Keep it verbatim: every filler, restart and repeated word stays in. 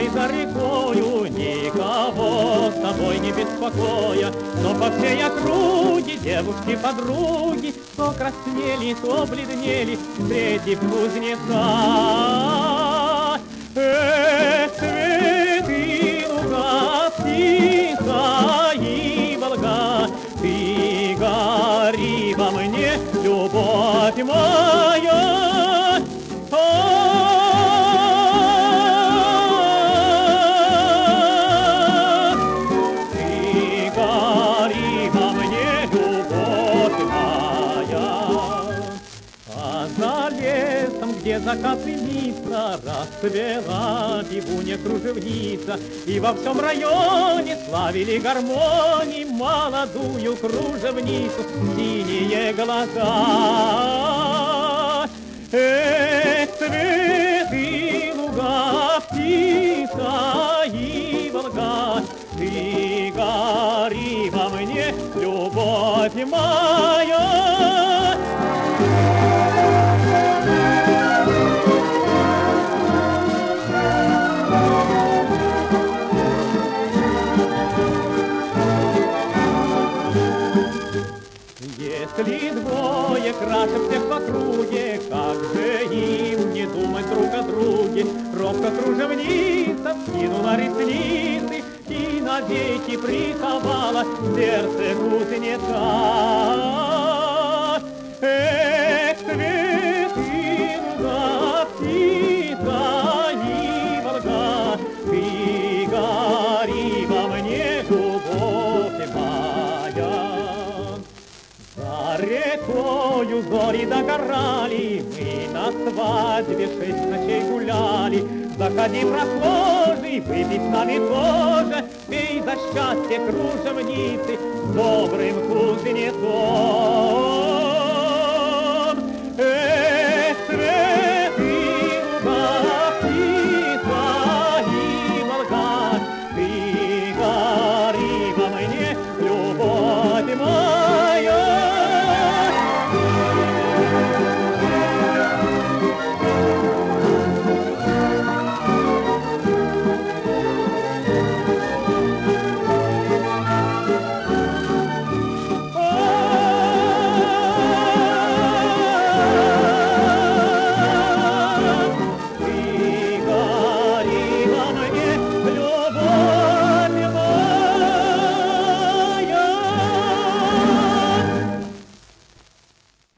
ни за рекою, никого с тобой не беспокоя. Но по всей округе девушки-подруги то краснели, то бледнели, встретив кузнеца. Эх, цветы луга, птица и волга, ты гори во мне, любовь моя. Ты гори во мне, любовь моя. А за лесом, где закат снится, расцвела бегунья-кружевница, и во всем районе славили гармонии молодую кружевницу, синие глаза. Эх, цветы луга, птица и волга, ты гори во мне, любовь моя. Если двое краше всех в округе, как же им не думать друг о друге? Робко кружевница скинула ресницы и навеки приковала сердце кузнеца. Эх, цветы луга, птица и волга, ты гори во мне, любовь моя. За рекою зори догорали, мы на свадьбе шесть ночей гуляли. Заходи, прохожий, выпить с нами тоже, пей за счастье кружевницы, добрым